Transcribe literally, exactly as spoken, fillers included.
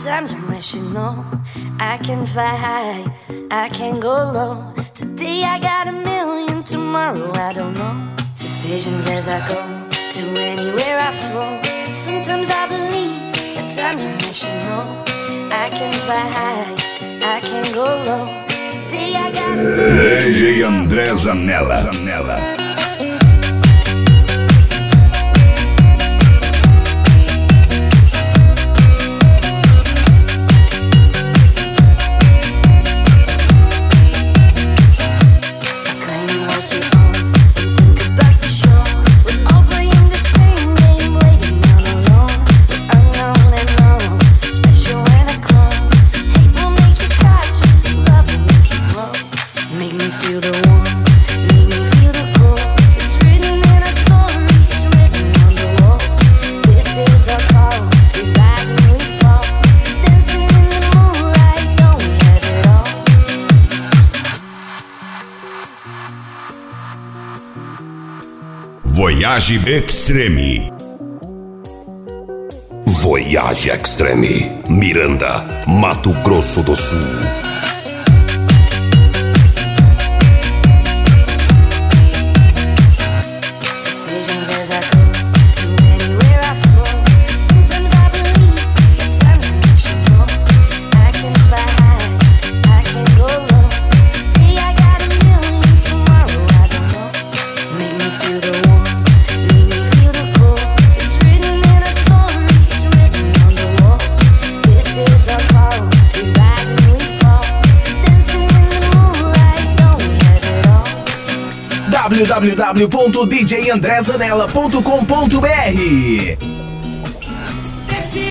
Times I wish you know I can fly high, I can go low. Today I got a million, tomorrow I don't know. Decisions as I go, to anywhere I flow. Sometimes I believe, at times I wish you know I can fly high, I can go low. Today I got a million. D J André Zanella, Zanella. Voyage Extreme. Voyage Extreme, Miranda, Mato Grosso do Sul. w w w ponto d j andré zanella ponto com ponto b r